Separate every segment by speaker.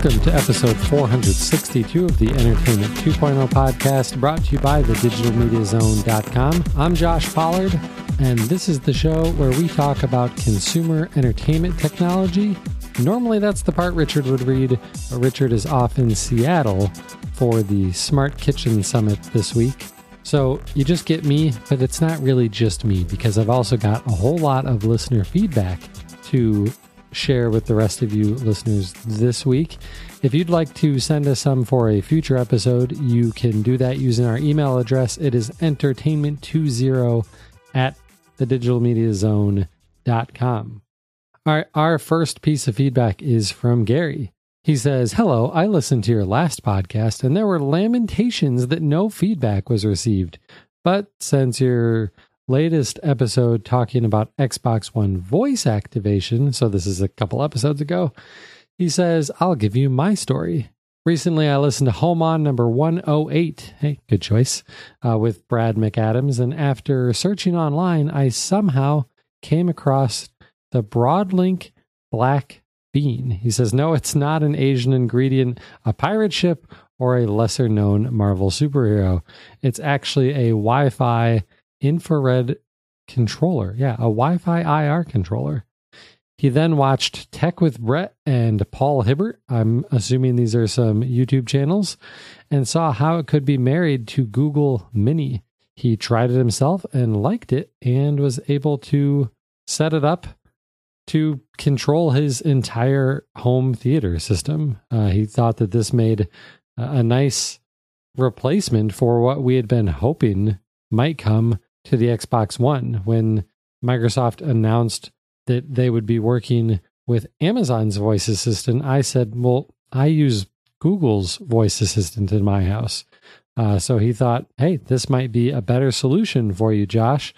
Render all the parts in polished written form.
Speaker 1: Welcome to episode 462 of the Entertainment 2.0 podcast, brought to you by thedigitalmediazone.com. I'm Josh Pollard, and this is the show where we talk about consumer entertainment technology. Normally that's the part Richard would read, but Richard is off in Seattle for the Smart Kitchen Summit this week. So you just get me, but it's not really just me, because I've also got a whole lot of listener feedback to share with the rest of you listeners this week. If you'd like to send us some for a future episode, you can do that using our email address. It is entertainment20@thedigitalmediazone.com. Our first piece of feedback is from Gary. He says, "Hello, I listened to your last podcast and there were lamentations that no feedback was received. But since your latest episode talking about Xbox One voice activation," so this is a couple episodes ago, he says, "I'll give you my story. Recently, I listened to Home On number 108, hey, good choice, with Brad McAdams, and after searching online, I somehow came across the Broadlink Black Bean." He says, "No, it's not an Asian ingredient, a pirate ship, or a lesser-known Marvel superhero. It's actually a Wi-Fi infrared controller. Yeah, a Wi-Fi IR controller." He then watched Tech with Brett and Paul Hibbert, I'm assuming these are some YouTube channels, and saw how it could be married to Google Mini. He tried it himself and liked it and was able to set it up to control his entire home theater system. He thought that this made a nice replacement for what we had been hoping might come to the Xbox One. When Microsoft announced that they would be working with Amazon's voice assistant, I said, well, I use Google's voice assistant in my house. So he thought, hey, this might be a better solution for you, Josh.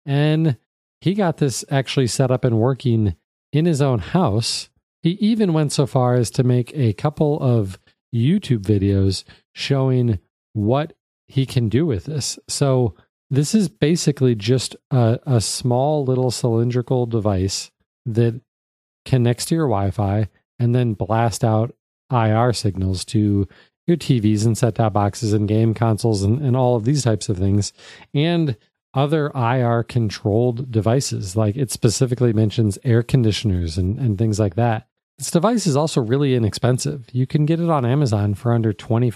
Speaker 1: And he got this actually set up and working in his own house. He even went so far as to make a couple of YouTube videos showing what he can do with this. So this is basically just a small little cylindrical device that connects to your Wi-Fi and then blast out IR signals to your TVs and set-top boxes and game consoles and all of these types of things, and other IR-controlled devices. Like, it specifically mentions air conditioners and things like that. This device is also really inexpensive. You can get it on Amazon for under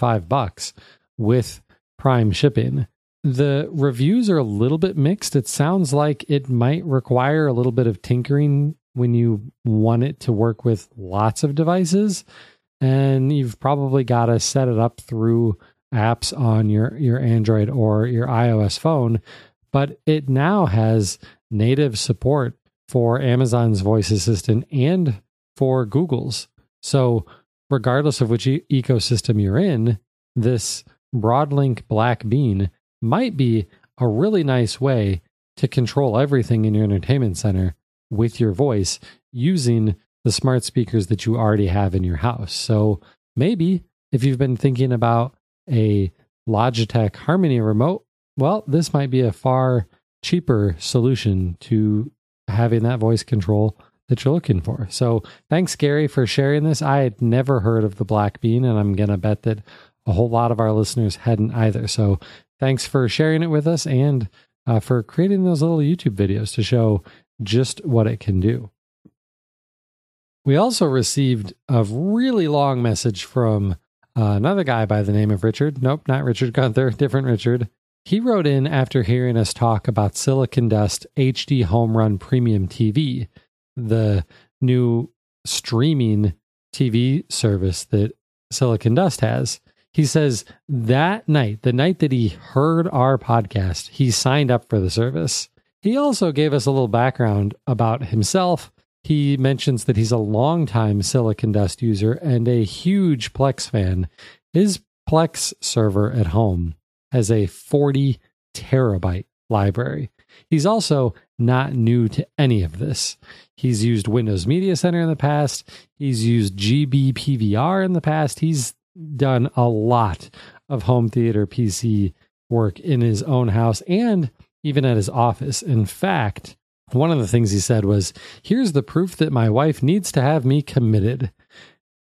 Speaker 1: $25 with Prime shipping. The reviews are a little bit mixed. It sounds like it might require a little bit of tinkering when you want it to work with lots of devices. And you've probably got to set it up through apps on your Android or your iOS phone. But it now has native support for Amazon's voice assistant and for Google's. So regardless of which ecosystem you're in, this Broadlink Black Bean might be a really nice way to control everything in your entertainment center with your voice using the smart speakers that you already have in your house. So maybe if you've been thinking about a Logitech Harmony remote, well, this might be a far cheaper solution to having that voice control that you're looking for. So thanks, Gary, for sharing this. I had never heard of the Black Bean, and I'm going to bet that a whole lot of our listeners hadn't either. So thanks for sharing it with us and for creating those little YouTube videos to show just what it can do. We also received a really long message from another guy by the name of Richard. Nope, not Richard Gunther, different Richard. He wrote in after hearing us talk about Silicon Dust HD Home Run Premium TV, the new streaming TV service that Silicon Dust has. He says that night, the night that he heard our podcast, he signed up for the service. He also gave us a little background about himself. He mentions that he's a longtime Silicon Dust user and a huge Plex fan. His Plex server at home has a 40 terabyte library. He's also not new to any of this. He's used Windows Media Center in the past. He's used GBPVR in the past. He's done a lot of home theater PC work in his own house and even at his office. In fact, one of the things he said was, "Here's the proof that my wife needs to have me committed."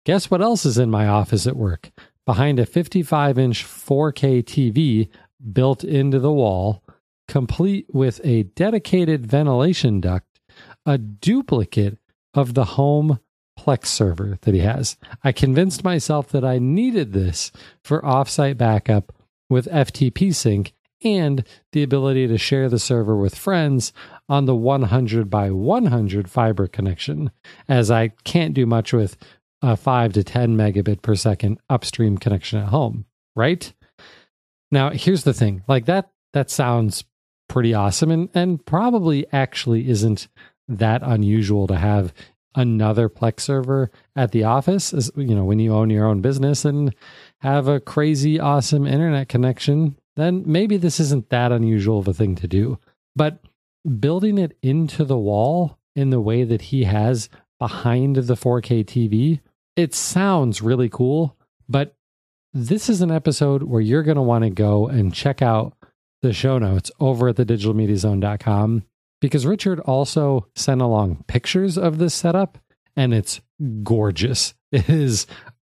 Speaker 1: Guess what else is in my office at work? Behind a 55-inch 4K TV built into the wall, complete with a dedicated ventilation duct, a duplicate of the home Plex server that he has. I convinced myself that I needed this for offsite backup with FTP sync and the ability to share the server with friends on the 100 by 100 fiber connection, as I can't do much with a 5 to 10 megabit per second upstream connection at home, right? Now, here's the thing. Like that sounds pretty awesome and probably actually isn't that unusual to have another Plex server at the office, as you know, when you own your own business and have a crazy awesome internet connection, then maybe this isn't that unusual of a thing to do. But building it into the wall in the way that he has behind the 4K TV, it sounds really cool, but this is an episode where you're going to want to go and check out the show notes over at thedigitalmediazone.com, because Richard also sent along pictures of this setup, and it's gorgeous. It is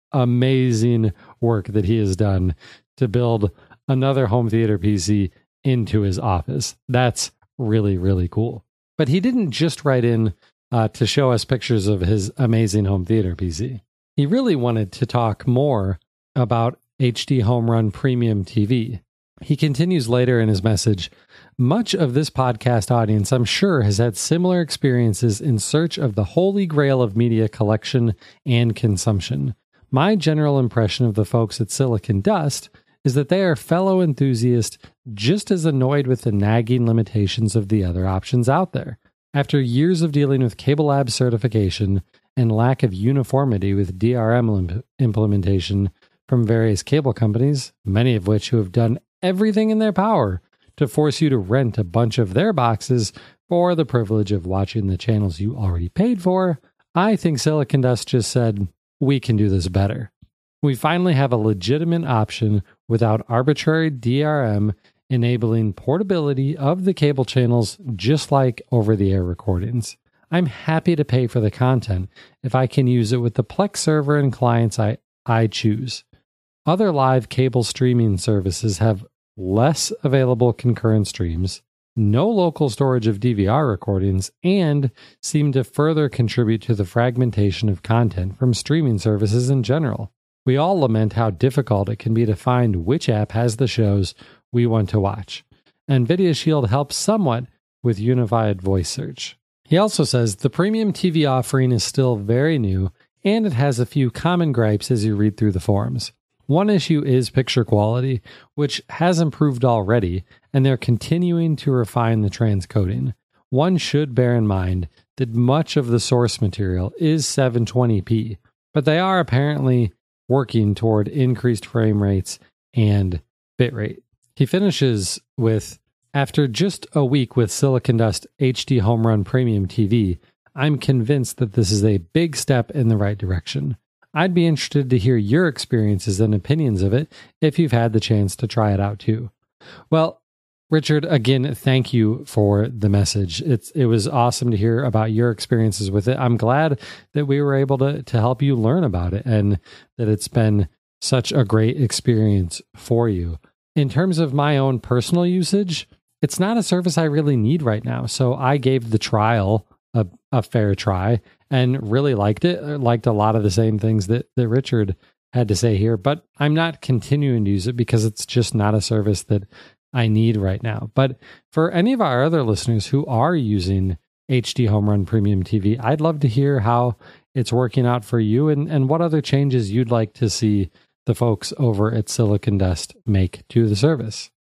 Speaker 1: amazing work that he has done to build another home theater PC into his office. That's really, really cool. But he didn't just write in to show us pictures of his amazing home theater PC. He really wanted to talk more about HD Home Run Premium TV. He continues later in his message, much of this podcast audience, I'm sure, has had similar experiences in search of the holy grail of media collection and consumption. My general impression of the folks at Silicon Dust is that they are fellow enthusiasts just as annoyed with the nagging limitations of the other options out there. After years of dealing with CableLabs certification and lack of uniformity with DRM implementation from various cable companies, many of which who have done everything in their power to force you to rent a bunch of their boxes for the privilege of watching the channels you already paid for, I think Silicon Dust just said, we can do this better. We finally have a legitimate option without arbitrary DRM enabling portability of the cable channels just like over-the-air recordings. I'm happy to pay for the content if I can use it with the Plex server and clients I choose. Other live cable streaming services have less available concurrent streams, no local storage of DVR recordings, and seem to further contribute to the fragmentation of content from streaming services in general. We all lament how difficult it can be to find which app has the shows we want to watch, and Video Shield helps somewhat with unified voice search. He also says the premium TV offering is still very new, and it has a few common gripes as you read through the forums. One issue is picture quality, which has improved already, and they're continuing to refine the transcoding. One should bear in mind that much of the source material is 720p, but they are apparently working toward increased frame rates and bitrate. He finishes with, after just a week with Silicon Dust HD Home Run Premium TV, I'm convinced that this is a big step in the right direction. I'd be interested to hear your experiences and opinions of it if you've had the chance to try it out too. Well, Richard, again, thank you for the message. It was awesome to hear about your experiences with it. I'm glad that we were able to help you learn about it and that it's been such a great experience for you. In terms of my own personal usage, it's not a service I really need right now. So I gave the trial a fair try and really liked it. I liked a lot of the same things that Richard had to say here, but I'm not continuing to use it because it's just not a service that I need right now. But for any of our other listeners who are using HD Home Run Premium TV, I'd love to hear how it's working out for you and what other changes you'd like to see the folks over at Silicon Dust make to the service.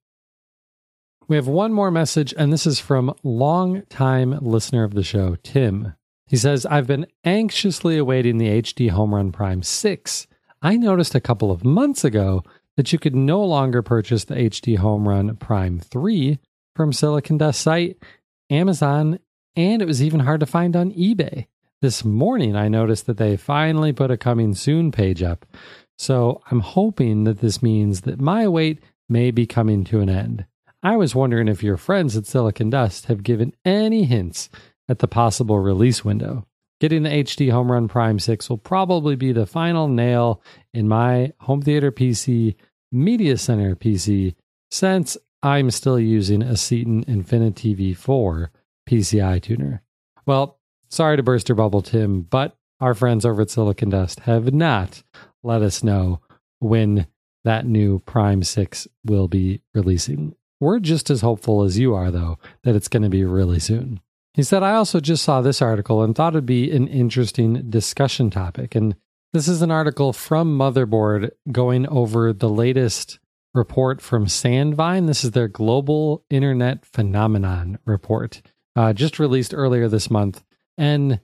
Speaker 1: We have one more message, and this is from longtime listener of the show, Tim. He says, I've been anxiously awaiting the HD Home Run Prime 6. I noticed a couple of months ago that you could no longer purchase the HD Home Run Prime 3 from Silicon Dust site, Amazon, and it was even hard to find on eBay. This morning, I noticed that they finally put a coming soon page up. So I'm hoping that this means that my wait may be coming to an end. I was wondering if your friends at Silicon Dust have given any hints at the possible release window. getting the HD Home Run Prime 6 will probably be the final nail in my home theater PC, media center PC, since I'm still using a Seaton Infinity V4 PCI tuner. Well, sorry to burst your bubble, Tim, but our friends over at Silicon Dust have not let us know when that new Prime 6 will be releasing. We're just as hopeful as you are, though, that it's going to be really soon. He said, I also just saw this article and thought it'd be an interesting discussion topic. And this is an article from Motherboard going over the latest report from Sandvine. This is their Global Internet Phenomenon report, just released earlier this month. And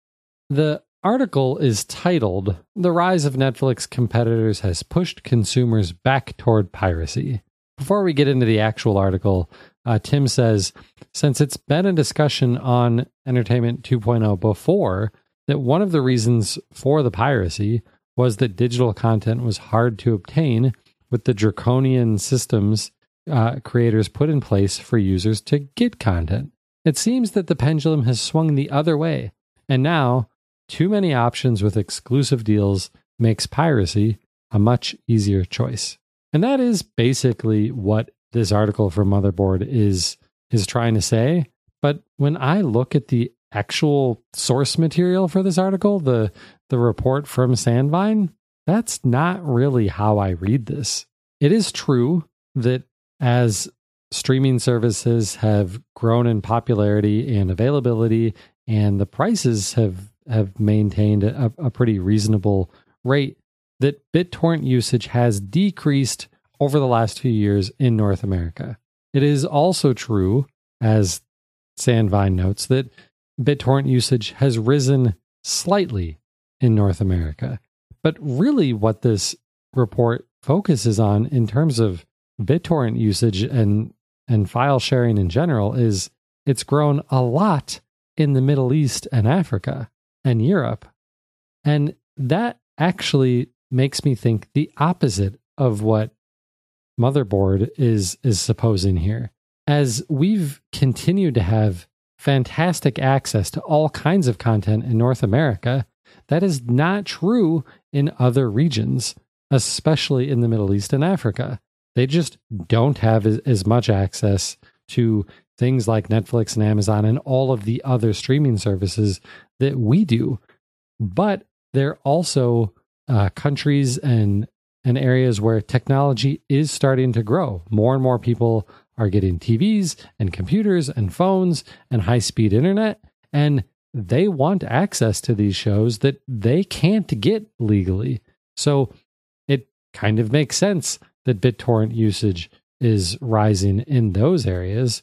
Speaker 1: the article is titled, The Rise of Netflix Competitors Has Pushed Consumers Back Toward Piracy. Before we get into the actual article, Tim says, since it's been a discussion on Entertainment 2.0 before, that one of the reasons for the piracy was that digital content was hard to obtain with the draconian systems creators put in place for users to get content. It seems that the pendulum has swung the other way, and now too many options with exclusive deals makes piracy a much easier choice. And that is basically what this article from Motherboard is trying to say. But when I look at the actual source material for this article, the report from Sandvine, that's not really how I read this. It is true that as streaming services have grown in popularity and availability, and the prices have maintained a pretty reasonable rate, that BitTorrent usage has decreased over the last few years in North America. It is also true, as Sandvine notes, that BitTorrent usage has risen slightly in North America. But really what this report focuses on in terms of BitTorrent usage and file sharing in general is it's grown a lot in the Middle East and Africa and Europe. And that actually makes me think the opposite of what Motherboard is supposing here. As we've continued to have fantastic access to all kinds of content in North America, that is not true in other regions, especially in the Middle East and Africa. They just don't have as much access to things like Netflix and Amazon and all of the other streaming services that we do. But they're also countries and areas where technology is starting to grow. More and more people are getting TVs and computers and phones and high-speed internet, and they want access to these shows that they can't get legally. So it kind of makes sense that BitTorrent usage is rising in those areas.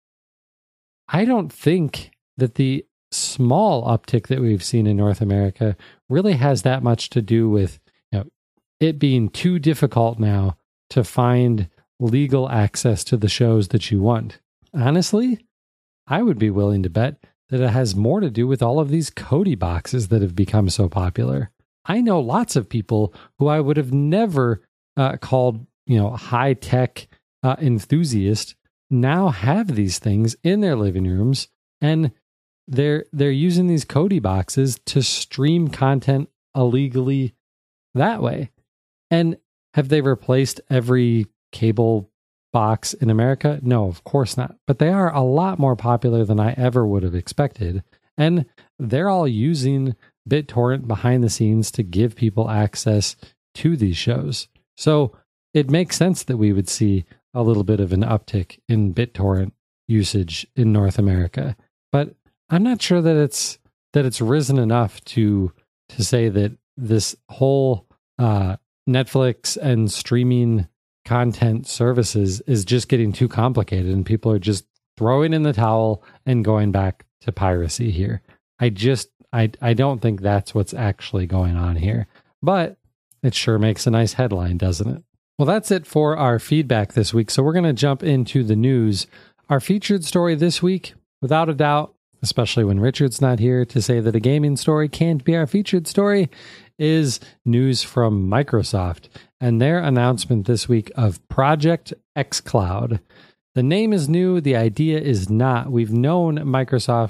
Speaker 1: I don't think that the small uptick that we've seen in North America really has that much to do with it being too difficult now to find legal access to the shows that you want. Honestly, I would be willing to bet that it has more to do with all of these Kodi boxes that have become so popular. I know lots of people who I would have never called, high-tech enthusiast now have these things in their living rooms, and they're using these Kodi boxes to stream content illegally that way. And have they replaced every cable box in America? No, of course not. But they are a lot more popular than I ever would have expected. And they're all using BitTorrent behind the scenes to give people access to these shows. So it makes sense that we would see a little bit of an uptick in BitTorrent usage in North America. But I'm not sure that it's risen enough to say that this whole Netflix and streaming content services is just getting too complicated and people are just throwing in the towel and going back to piracy here. I don't think that's what's actually going on here, but it sure makes a nice headline, doesn't it? Well, that's it for our feedback this week. So we're going to jump into the news. Our featured story this week, without a doubt, especially when Richard's not here to say that a gaming story can't be our featured story, is news from Microsoft and their announcement this week of Project xCloud. The name is new. The idea is not. We've known Microsoft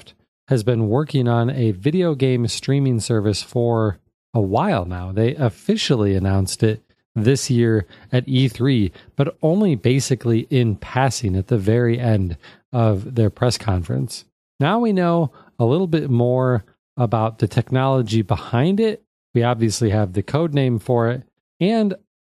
Speaker 1: has been working on a video game streaming service for a while now. They officially announced it this year at E3, but only basically in passing at the very end of their press conference. Now we know a little bit more about the technology behind it. We obviously have the code name for it and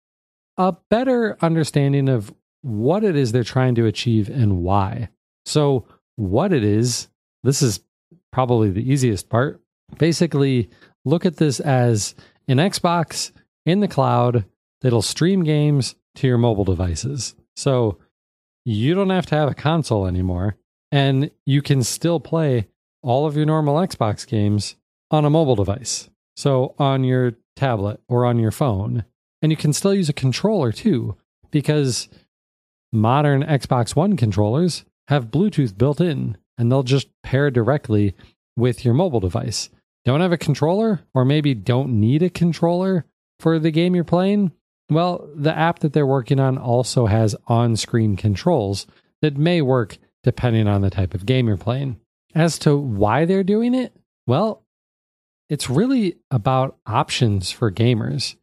Speaker 1: a better understanding of what it is they're trying to achieve and why. So what it is, this is probably the easiest part. Basically, look at this as an Xbox in the cloud that'll stream games to your mobile devices. So you don't have to have a console anymore, and you can still play all of your normal Xbox games on a mobile device. So on your tablet or on your phone. And you can still use a controller too, because modern Xbox One controllers have Bluetooth built in, and they'll just pair directly with your mobile device. Don't have a controller, or maybe don't need a controller for the game you're playing? Well, the app that they're working on also has on-screen controls that may work depending on the type of game you're playing. As to why they're doing it, well, it's really about options for gamers.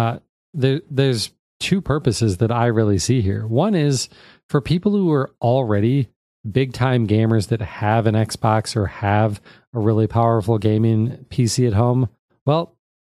Speaker 1: There's two purposes that I really see here. One is for people who are already big-time gamers that have an Xbox or have a really powerful gaming PC at home. Well,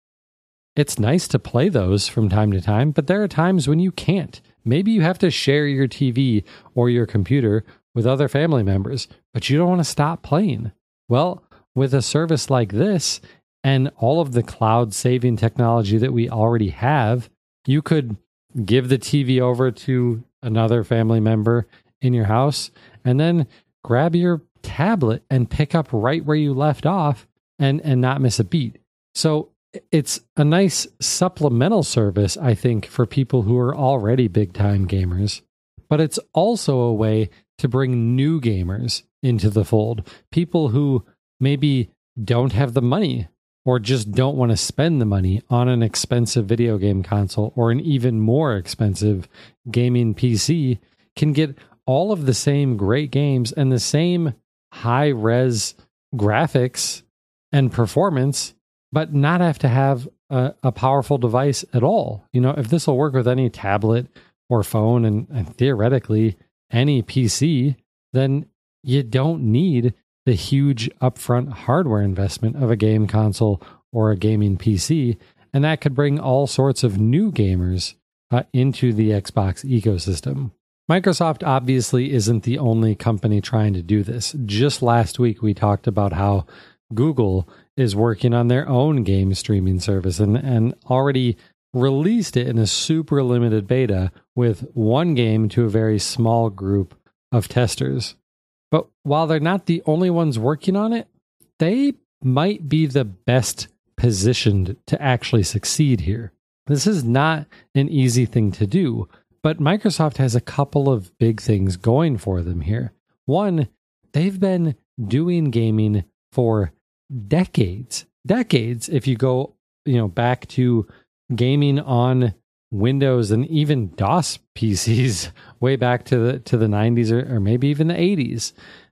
Speaker 1: it's nice to play those from time to time, but there are times when you can't. Maybe you have to share your TV or your computer with other family members, but you don't want to stop playing. Well, with a service like this and all of the cloud saving technology that we already have, you could give the TV over to another family member in your house and then grab your tablet and pick up right where you left off and not miss a beat. So it's a nice supplemental service, I think, for people who are already big-time gamers. But it's also a way to bring new gamers into the fold. People who maybe don't have the money or just don't want to spend the money on an expensive video game console or an even more expensive gaming PC can get all of the same great games and the same high-res graphics and performance, but not have to have a powerful device at all. You know, if this will work with any tablet or phone and theoretically any PC, then you don't need the huge upfront hardware investment of a game console or a gaming PC, and that could bring all sorts of new gamers into the Xbox ecosystem. Microsoft obviously isn't the only company trying to do this. Just last week, we talked about how Google is working on their own game streaming service and already released it in a super limited beta with one game to a very small group of testers. But while they're not the only ones working on it, they might be the best positioned to actually succeed here. This is not an easy thing to do, but Microsoft has a couple of big things going for them here. One, they've been doing gaming for decades. If you go, back to gaming on Windows and even DOS PCs way back to the 90s or maybe even the 80s.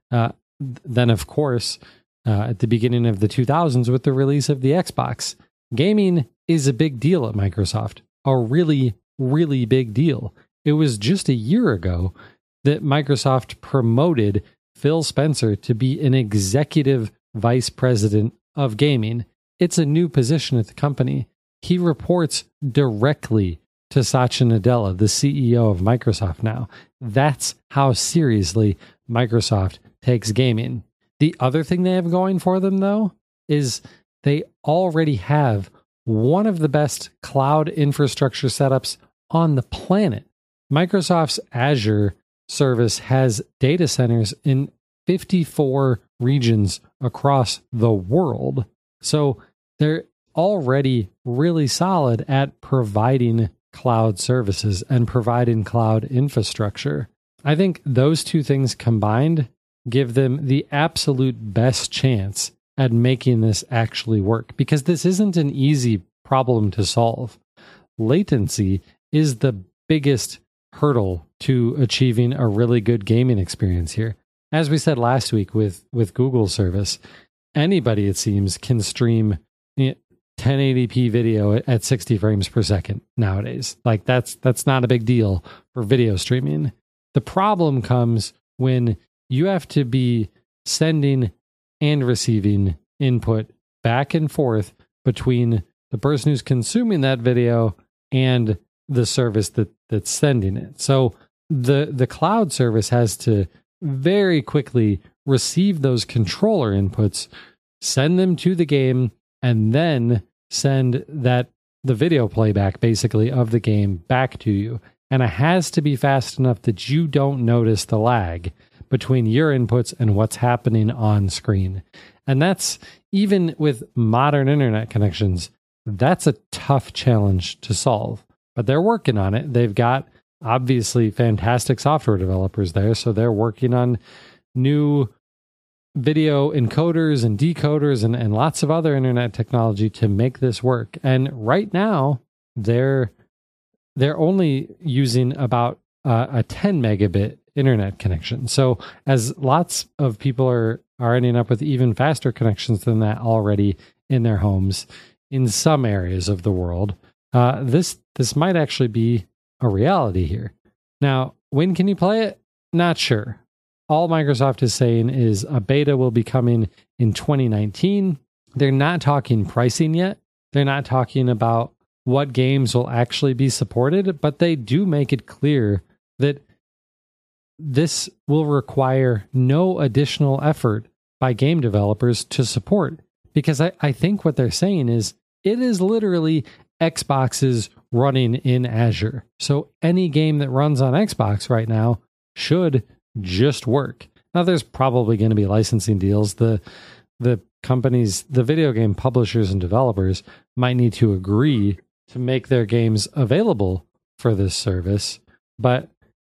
Speaker 1: Then, of course, at the beginning of the 2000s with the release of the Xbox, gaming is a big deal at Microsoft. A really, really big deal. It was just a year ago that Microsoft promoted Phil Spencer to be an executive vice president of gaming. It's a new position at the company. He reports directly to Satya Nadella, the CEO of Microsoft now. That's how seriously Microsoft takes gaming. The other thing they have going for them, though, is they already have one of the best cloud infrastructure setups on the planet. Microsoft's Azure service has data centers in 54 regions across the world. So they're already really solid at providing cloud services and providing cloud infrastructure. I think those two things combined give them the absolute best chance at making this actually work, because this isn't an easy problem to solve. Latency is the biggest hurdle to achieving a really good gaming experience here. As we said last week with Google service, anybody, it seems, can stream 1080p video at 60 frames per second nowadays. Like that's not a big deal for video streaming. The problem comes when you have to be sending and receiving input back and forth between the person who's consuming that video and the service that's sending it. So the cloud service has to very quickly receive those controller inputs, send them to the game, and then send the video playback basically of the game back to you. And it has to be fast enough that you don't notice the lag between your inputs and what's happening on screen. And that's, even with modern internet connections, that's a tough challenge to solve. But they're working on it. They've got obviously fantastic software developers there, so they're working on new video encoders and decoders and lots of other internet technology to make this work. And right now, they're only using about a 10 megabit internet connection. So as lots of people are ending up with even faster connections than that already in their homes in some areas of the world, this might actually be a reality here. Now, when can you play it? Not sure. All Microsoft is saying is a beta will be coming in 2019. They're not talking pricing yet. They're not talking about what games will actually be supported, but they do make it clear that this will require no additional effort by game developers to support. Because I think what they're saying is it is literally Xboxes running in Azure. So any game that runs on Xbox right now should just work. Now, there's probably going to be licensing deals. The companies, the video game publishers and developers might need to agree to make their games available for this service. But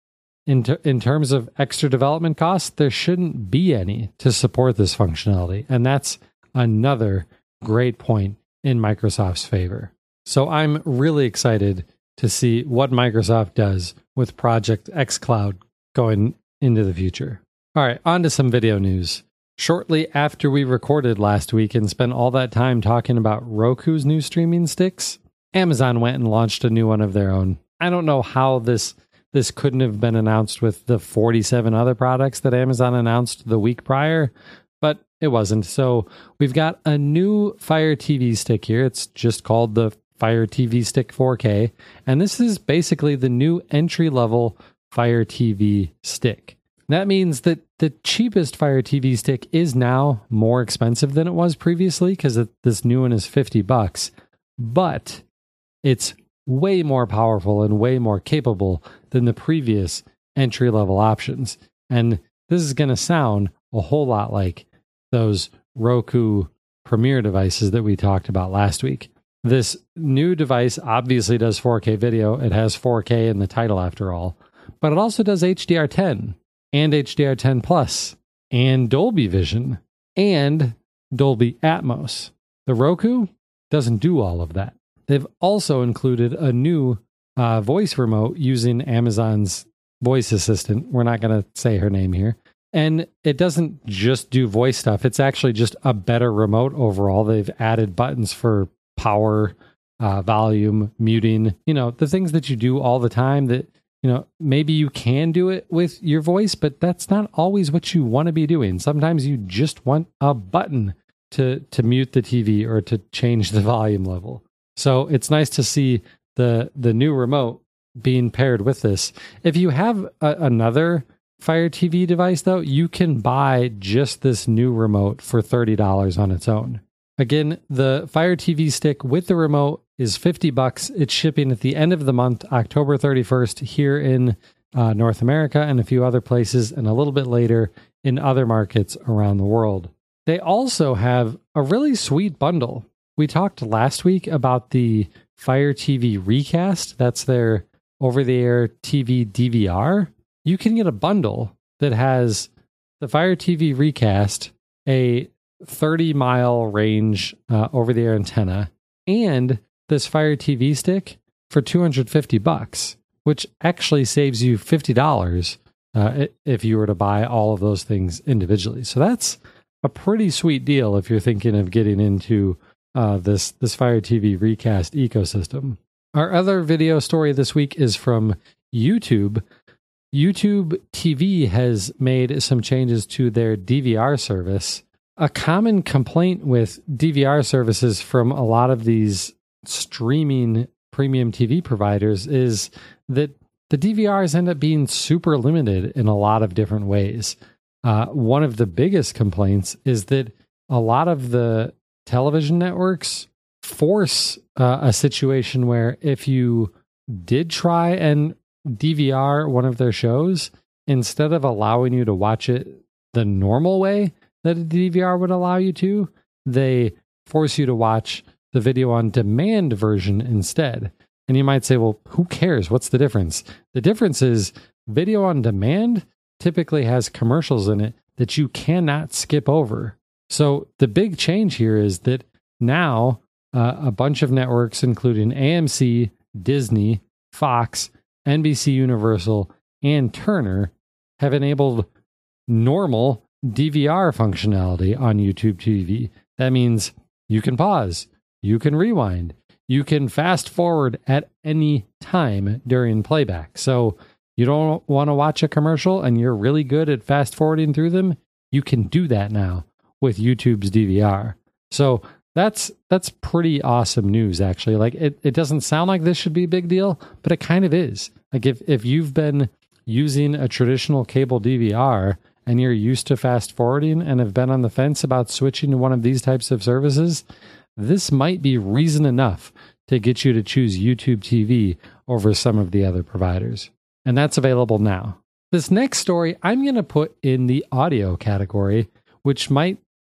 Speaker 1: in terms of extra development costs, there shouldn't be any to support this functionality. And that's another great point in Microsoft's favor. So I'm really excited to see what Microsoft does with Project xCloud going into the future. All right, on to some video news. Shortly after we recorded last week and spent all that time talking about Roku's new streaming sticks, Amazon went and launched a new one of their own. I don't know how this couldn't have been announced with the 47 other products that Amazon announced the week prior, but it wasn't. So we've got a new Fire TV stick here. It's just called the Fire TV Stick 4K, and this is basically the new entry-level Fire TV stick. That means that the cheapest Fire TV stick is now more expensive than it was previously because this new one is $50, but it's way more powerful and way more capable than the previous entry-level options. And this is going to sound a whole lot like those Roku Premier devices that we talked about last week. This new device obviously does 4K video. It has 4K in the title after all, but it also does HDR10 and HDR10 Plus and Dolby Vision and Dolby Atmos. The Roku doesn't do all of that. They've also included a new voice remote using Amazon's voice assistant. We're not going to say her name here. And it doesn't just do voice stuff. It's actually just a better remote overall. They've added buttons for power, volume, muting, the things that you do all the time that, maybe you can do it with your voice, but that's not always what you want to be doing. Sometimes you just want a button to mute the TV or to change the volume level. So it's nice to see the new remote being paired with this. If you have another Fire TV device, though, you can buy just this new remote for $30 on its own. Again, the Fire TV stick with the remote is $50. It's shipping at the end of the month, October 31st, here in North America and a few other places, and a little bit later in other markets around the world. They also have a really sweet bundle. We talked last week about the Fire TV Recast. That's their over-the-air TV DVR. You can get a bundle that has the Fire TV Recast, a 30-mile range over-the-air antenna, and this Fire TV stick for $250, which actually saves you $50 if you were to buy all of those things individually. So that's a pretty sweet deal if you're thinking of getting into this Fire TV Recast ecosystem. Our other video story this week is from YouTube. YouTube TV has made some changes to their DVR service. A common complaint with DVR services from a lot of these streaming premium TV providers is that the DVRs end up being super limited in a lot of different ways. One of the biggest complaints is that a lot of the television networks force a situation where if you did try and DVR one of their shows, instead of allowing you to watch it the normal way that a DVR would allow you to, they force you to watch the video on demand version instead. And you might say, well, who cares? What's the difference? The difference is video on demand typically has commercials in it that you cannot skip over. So the big change here is that now a bunch of networks, including AMC, Disney, Fox, NBC Universal, and Turner, have enabled normal DVR functionality on YouTube TV. That means you can pause, you can rewind, you can fast forward at any time during playback. So you don't want to watch a commercial and you're really good at fast forwarding through them, you can do that now with YouTube's DVR. So that's pretty awesome news, actually. Like it doesn't sound like this should be a big deal, but it kind of is. Like if you've been using a traditional cable DVR and you're used to fast forwarding and have been on the fence about switching to one of these types of services, this might be reason enough to get you to choose YouTube TV over some of the other providers. And that's available now. This next story I'm going to put in the audio category, which might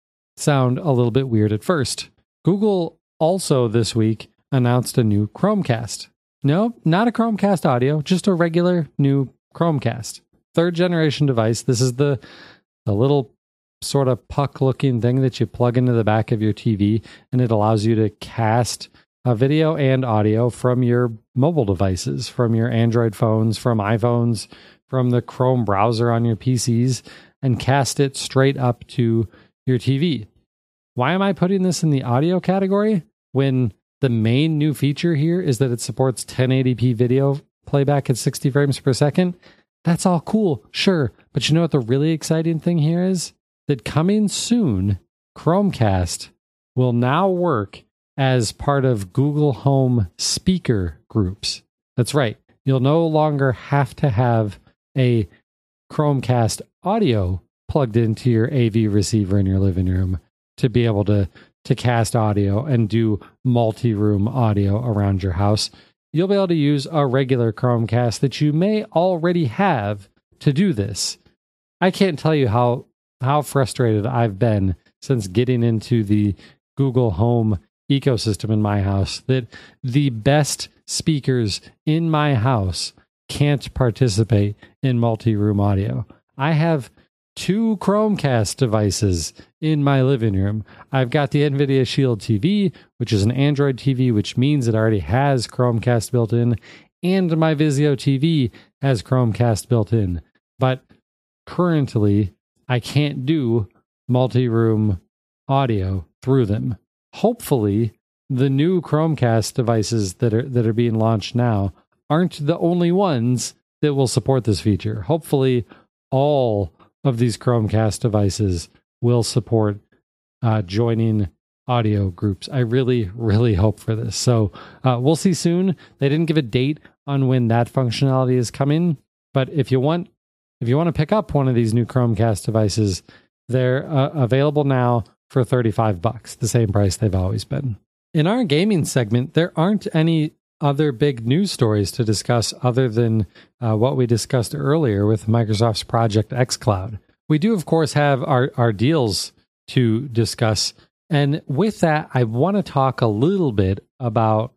Speaker 1: sound a little bit weird at first. Google also this week announced a new Chromecast. No, not a Chromecast audio, just a regular new Chromecast. 3rd generation device. This is the little sort of puck-looking thing that you plug into the back of your TV, and it allows you to cast a video and audio from your mobile devices, from your Android phones, from iPhones, from the Chrome browser on your PCs, and cast it straight up to your TV. Why am I putting this in the audio category when the main new feature here is that it supports 1080p video playback at 60 frames per second? That's all cool, sure. But you know what the really exciting thing here is? That coming soon, Chromecast will now work as part of Google Home speaker groups. That's right. You'll no longer have to have a Chromecast audio plugged into your AV receiver in your living room to be able to cast audio and do multi-room audio around your house. You'll be able to use a regular Chromecast that you may already have to do this. I can't tell you how frustrated I've been since getting into the Google Home ecosystem in my house that the best speakers in my house can't participate in multi-room audio. I have 2 Chromecast devices in my living room. I've got the NVIDIA Shield TV, which is an Android TV, which means it already has Chromecast built in, and my Vizio TV has Chromecast built in. But currently, I can't do multi-room audio through them. Hopefully, the new Chromecast devices that are being launched now aren't the only ones that will support this feature. Hopefully, all of these Chromecast devices will support joining audio groups. I really, really hope for this. So we'll see soon. They didn't give a date on when that functionality is coming, but if you want to pick up one of these new Chromecast devices, they're available now for $35, the same price they've always been. In our gaming segment, there aren't any other big news stories to discuss other than what we discussed earlier with Microsoft's Project xCloud. We do, of course, have our deals to discuss. And with that, I want to talk a little bit about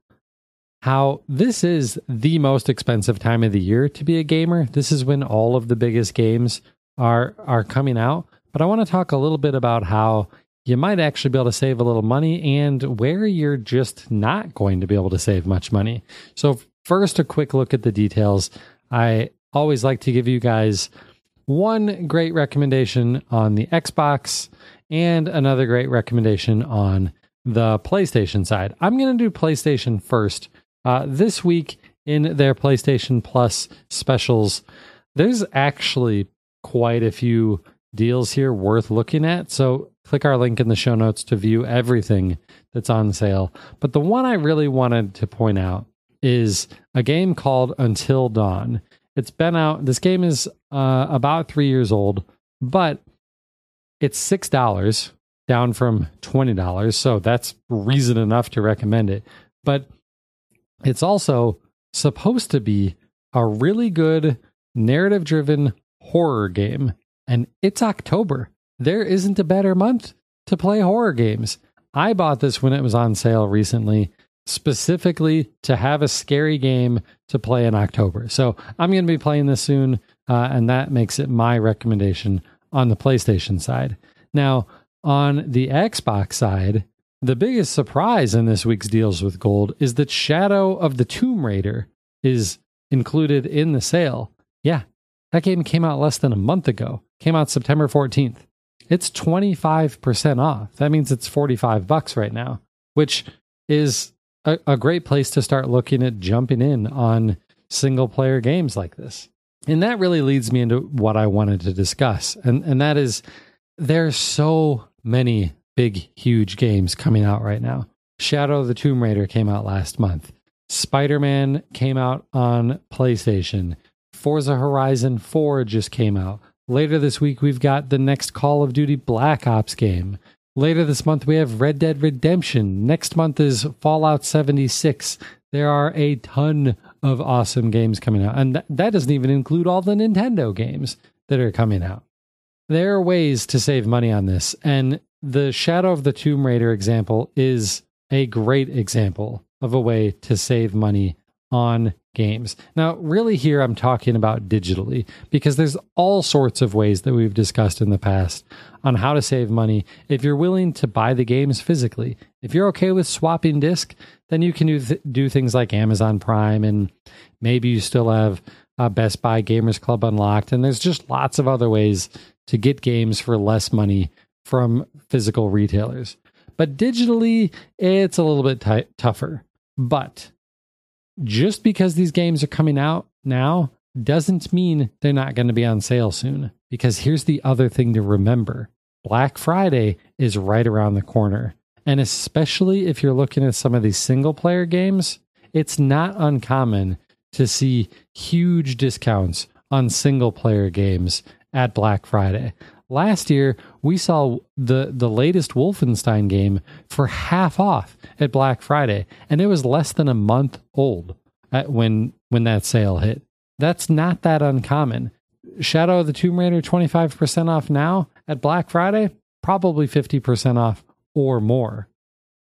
Speaker 1: how this is the most expensive time of the year to be a gamer. This is when all of the biggest games are coming out. But I want to talk a little bit about how you might actually be able to save a little money and where you're just not going to be able to save much money. So first, a quick look at the details. I always like to give you guys one great recommendation on the Xbox and another great recommendation on the PlayStation side. I'm going to do PlayStation first. This week in their PlayStation Plus specials, there's actually quite a few deals here worth looking at. So click our link in the show notes to view everything that's on sale. But the one I really wanted to point out is a game called Until Dawn. It's been out. This game is about 3 years old, but it's $6, down from $20. So that's reason enough to recommend it. But it's also supposed to be a really good narrative-driven horror game. And it's October. There isn't a better month to play horror games. I bought this when it was on sale recently, specifically to have a scary game to play in October. So I'm going to be playing this soon, and that makes it my recommendation on the PlayStation side. Now, on the Xbox side, the biggest surprise in this week's Deals with Gold is that Shadow of the Tomb Raider is included in the sale. Yeah, that game came out less than a month ago. Came out September 14th. It's 25% off. That means it's $45 right now, which is a great place to start looking at jumping in on single player games like this. And that really leads me into what I wanted to discuss. And that is, there's so many big, huge games coming out right now. Shadow of the Tomb Raider came out last month. Spider-Man came out on PlayStation. Forza Horizon 4 just came out. Later this week, we've got the next Call of Duty Black Ops game. Later this month, we have Red Dead Redemption. Next month is Fallout 76. There are a ton of awesome games coming out. And that doesn't even include all the Nintendo games that are coming out. There are ways to save money on this. And the Shadow of the Tomb Raider example is a great example of a way to save money on games. Now, really here I'm talking about digitally, because there's all sorts of ways that we've discussed in the past on how to save money if you're willing to buy the games physically. If you're okay with swapping disc, then you can do things like Amazon Prime, and maybe you still have Best Buy Gamers Club unlocked, and there's just lots of other ways to get games for less money from physical retailers. But digitally, it's a little bit tougher. But just because these games are coming out now doesn't mean they're not going to be on sale soon. Because here's the other thing to remember. Black Friday is right around the corner. And especially if you're looking at some of these single player games, it's not uncommon to see huge discounts on single player games at Black Friday. Last year, we saw the latest Wolfenstein game for half off at Black Friday, and it was less than a month old when that sale hit. That's not that uncommon. Shadow of the Tomb Raider, 25% off now at Black Friday, probably 50% off or more.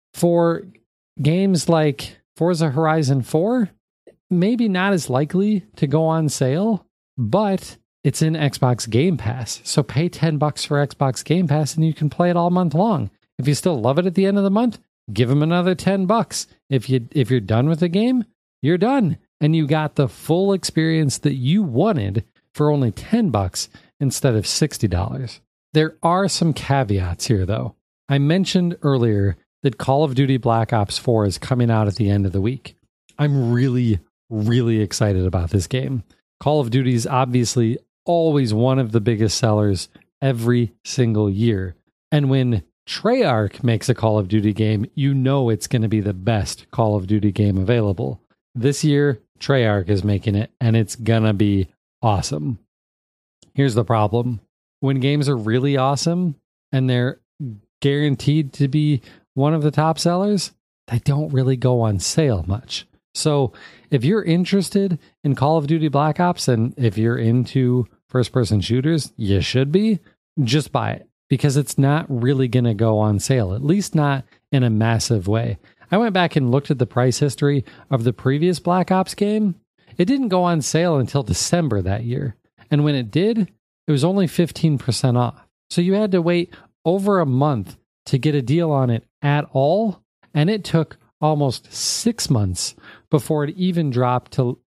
Speaker 1: For games like Forza Horizon 4, maybe not as likely to go on sale, but it's in Xbox Game Pass. So pay $10 for Xbox Game Pass and you can play it all month long. If you still love it at the end of the month, give them another $10. If you're done with the game, you're done. And you got the full experience that you wanted for only $10 instead of $60. There are some caveats here though. I mentioned earlier that Call of Duty Black Ops 4 is coming out at the end of the week. I'm really, really excited about this game. Call of Duty is obviously always one of the biggest sellers every single year. And when Treyarch makes a Call of Duty game, you know it's going to be the best Call of Duty game available. This year, Treyarch is making it, and it's going to be awesome. Here's the problem. When games are really awesome, and they're guaranteed to be one of the top sellers, they don't really go on sale much. So if you're interested in Call of Duty Black Ops, and if you're into first-person shooters, you should be, just buy it, because it's not really going to go on sale, at least not in a massive way. I went back and looked at the price history of the previous Black Ops game. It didn't go on sale until December that year. And when it did, it was only 15% off. So you had to wait over a month to get a deal on it at all. And it took almost 6 months before it even dropped to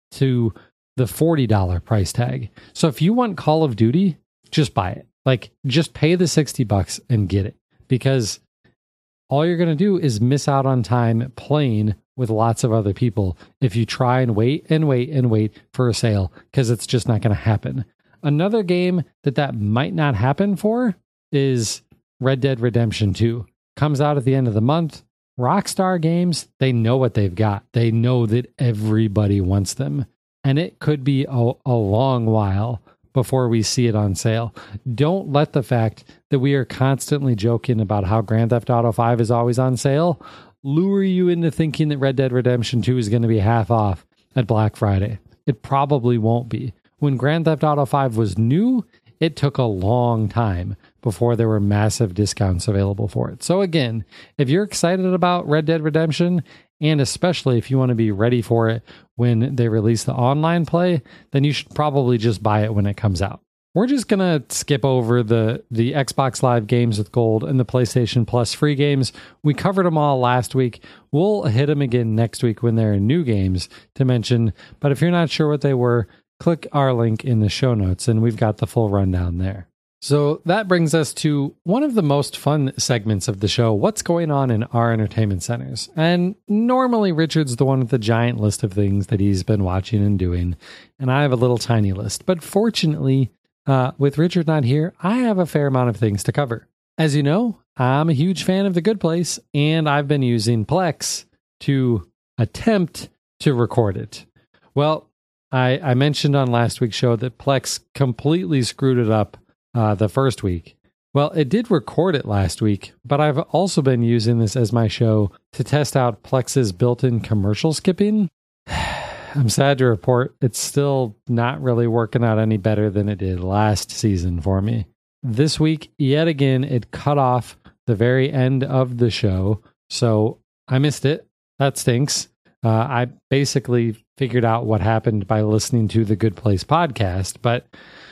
Speaker 1: the $40 price tag. So if you want Call of Duty, just buy it. Like, just pay the $60 and get it. because all you're going to do is miss out on time playing with lots of other people if you try and wait and wait and wait for a sale, because it's just not going to happen. Another game that might not happen for is Red Dead Redemption 2. Comes out at the end of the month. Rockstar Games, they know what they've got. They know that everybody wants them. And it could be a long while before we see it on sale. Don't let the fact that we are constantly joking about how Grand Theft Auto 5 is always on sale lure you into thinking that Red Dead Redemption 2 is going to be half off at Black Friday. It probably won't be. When Grand Theft Auto 5 was new, it took a long time before there were massive discounts available for it. So again, if you're excited about Red Dead Redemption, and especially if you want to be ready for it when they release the online play, then you should probably just buy it when it comes out. We're just going to skip over the Xbox Live games with gold and the PlayStation Plus free games. We covered them all last week. We'll hit them again next week when there are new games to mention. But if you're not sure what they were, click our link in the show notes and we've got the full rundown there. So that brings us to one of the most fun segments of the show, what's going on in our entertainment centers. And normally Richard's the one with the giant list of things that he's been watching and doing, and I have a little tiny list. But fortunately, with Richard not here, I have a fair amount of things to cover. As you know, I'm a huge fan of The Good Place, and I've been using Plex to attempt to record it. Well, I mentioned on last week's show that Plex completely screwed it up the first week. Well, it did record it last week, but I've also been using this as my show to test out Plex's built-in commercial skipping. I'm sad to report it's still not really working out any better than it did last season for me. This week, yet again, it cut off the very end of the show, so I missed it. That stinks. I basically figured out what happened by listening to the Good Place podcast, but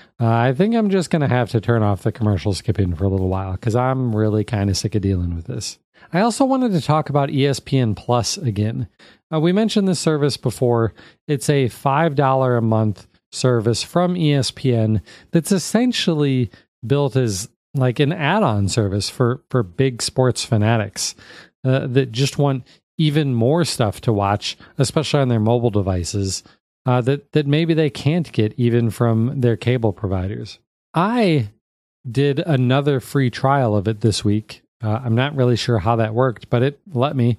Speaker 1: I think I'm just going to have to turn off the commercial skipping for a little while because I'm really kind of sick of dealing with this. I also wanted to talk about ESPN Plus again. We mentioned this service before. It's a $5 a month service from ESPN that's essentially built as like an add-on service for big sports fanatics that just want even more stuff to watch, especially on their mobile devices, that maybe they can't get even from their cable providers. I did another free trial of it this week. I'm not really sure how that worked, but it let me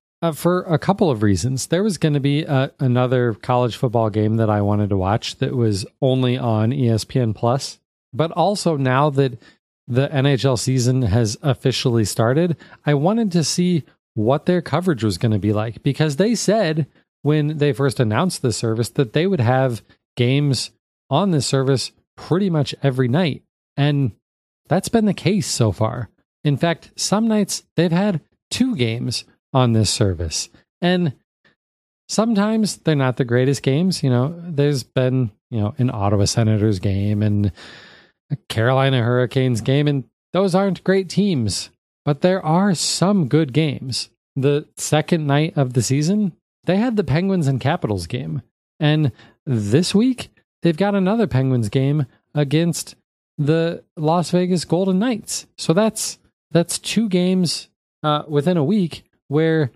Speaker 1: for a couple of reasons. There was going to be another college football game that I wanted to watch that was only on ESPN Plus, but also now that the NHL season has officially started, I wanted to see what their coverage was going to be like, because they said when they first announced the service that they would have games on this service pretty much every night. And that's been the case so far. In fact, some nights they've had 2 games on this service. And sometimes they're not the greatest games. You know, there's been, an Ottawa Senators game and a Carolina Hurricanes game, and those aren't great teams. But there are some good games. The second night of the season, they had the Penguins and Capitals game. And this week, they've got another Penguins game against the Las Vegas Golden Knights. So that's 2 games within a week where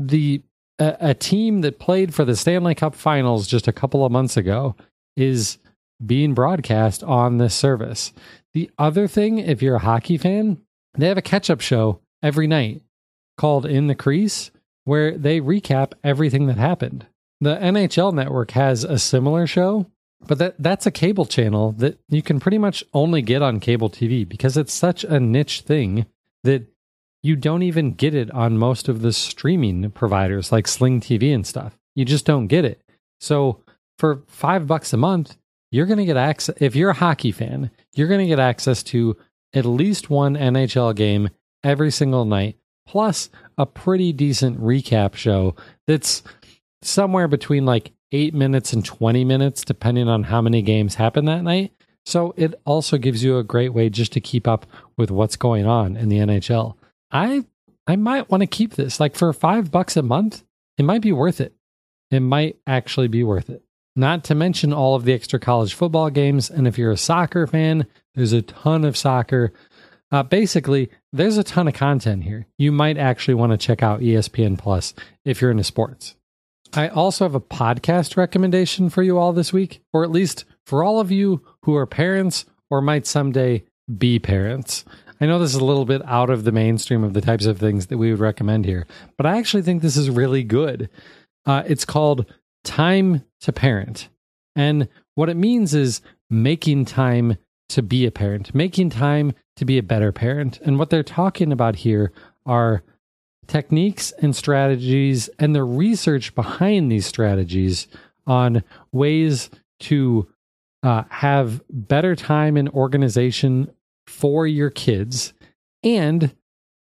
Speaker 1: a team that played for the Stanley Cup Finals just a couple of months ago is being broadcast on this service. The other thing, if you're a hockey fan, they have a catch-up show every night called In the Crease, where they recap everything that happened. The NHL Network has a similar show, but that's a cable channel that you can pretty much only get on cable TV because it's such a niche thing that you don't even get it on most of the streaming providers like Sling TV and stuff. You just don't get it. So for $5 a month, you're going to get access. If you're a hockey fan, you're going to get access to at least one NHL game every single night, plus a pretty decent recap show that's somewhere between like 8 minutes and 20 minutes, depending on how many games happen that night. So it also gives you a great way just to keep up with what's going on in the NHL. I might want to keep this. Like for $5 a month, it might be worth it. It might actually be worth it. Not to mention all of the extra college football games. And if you're a soccer fan, there's a ton of soccer Basically, there's a ton of content here. You might actually want to check out ESPN Plus if you're into sports. I also have a podcast recommendation for you all this week, or at least for all of you who are parents or might someday be parents. I know this is a little bit out of the mainstream of the types of things that we would recommend here, but I actually think this is really good. It's called Time to Parent. And what it means is making time to be a parent, making time to be a better parent. And what they're talking about here are techniques and strategies and the research behind these strategies on ways to have better time and organization for your kids, and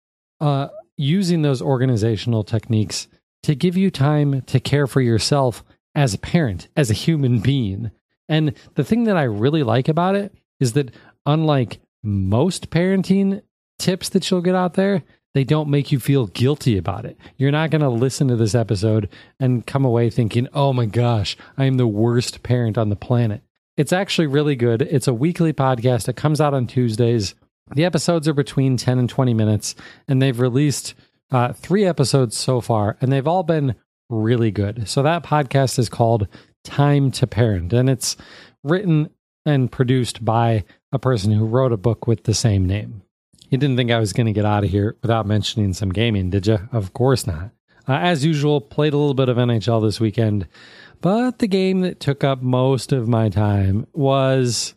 Speaker 1: using those organizational techniques to give you time to care for yourself as a parent, as a human being. And the thing that I really like about it is that unlike most parenting tips that you'll get out there, they don't make you feel guilty about it. You're not going to listen to this episode and come away thinking, oh my gosh, I am the worst parent on the planet. It's actually really good. It's a weekly podcast. It comes out on Tuesdays. The episodes are between 10 and 20 minutes, and they've released 3 episodes so far, and they've all been really good. So that podcast is called Time to Parent, and it's written and produced by a person who wrote a book with the same name. You didn't think I was going to get out of here without mentioning some gaming, did you? Of course not. As usual, played a little bit of NHL this weekend, but the game that took up most of my time was,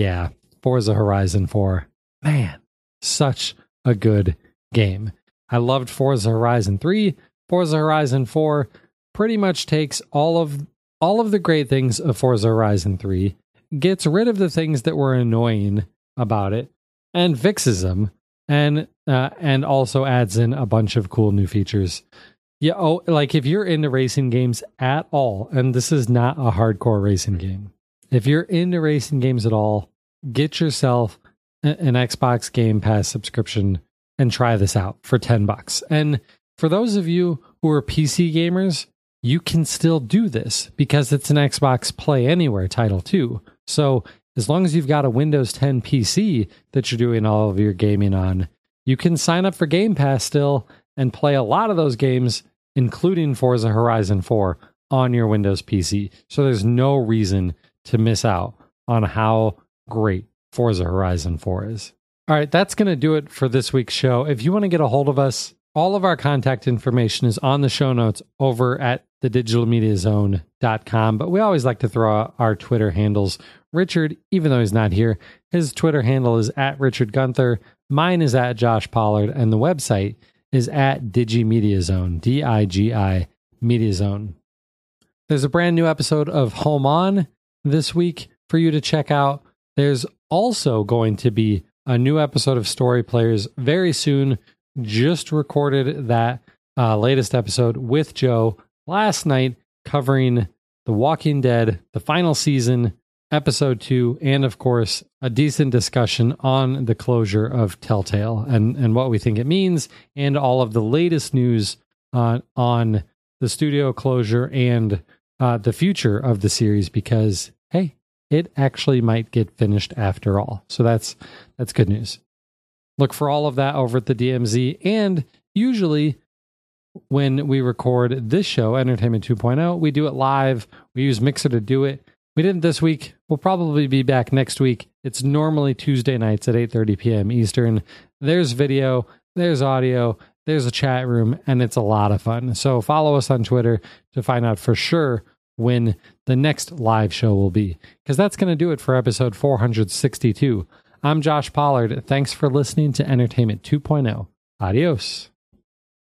Speaker 1: Forza Horizon 4. Man, such a good game. I loved Forza Horizon 3. Forza Horizon 4 pretty much takes all of the great things of Forza Horizon 3, gets rid of the things that were annoying about it, and fixes them, and also adds in a bunch of cool new features. Yeah, like if you're into racing games at all, and this is not a hardcore racing game, if you're into racing games at all, get yourself an Xbox Game Pass subscription and try this out for $10. And for those of you who are PC gamers, you can still do this because it's an Xbox Play Anywhere title too. So as long as you've got a Windows 10 PC that you're doing all of your gaming on, you can sign up for Game Pass still and play a lot of those games, including Forza Horizon 4, on your Windows PC. So there's no reason to miss out on how great Forza Horizon 4 is. All right, that's going to do it for this week's show. If you want to get a hold of us, all of our contact information is on the show notes over at thedigitalmediazone.com, but we always like to throw out our Twitter handles. Richard, even though he's not here, his Twitter handle is at Richard Gunther. Mine is at Josh Pollard, and the website is at DigiMediaZone, DIGI MediaZone. There's a brand new episode of Home On this week for you to check out. There's also going to be a new episode of Story Players very soon. Just recorded that latest episode with Joe last night, covering The Walking Dead, the final season, episode 2, and of course, a decent discussion on the closure of Telltale and what we think it means, and all of the latest news on the studio closure and the future of the series, because, hey, it actually might get finished after all. So that's good news. Look for all of that over at the DMZ, and usually when we record this show, Entertainment 2.0, we do it live. We use Mixer to do it. We didn't this week. We'll probably be back next week. It's normally Tuesday nights at 8:30 p.m. Eastern. There's video, there's audio, there's a chat room, and it's a lot of fun. So follow us on Twitter to find out for sure when the next live show will be, because that's going to do it for episode 462. I'm Josh Pollard. Thanks for listening to Entertainment 2.0. Adios.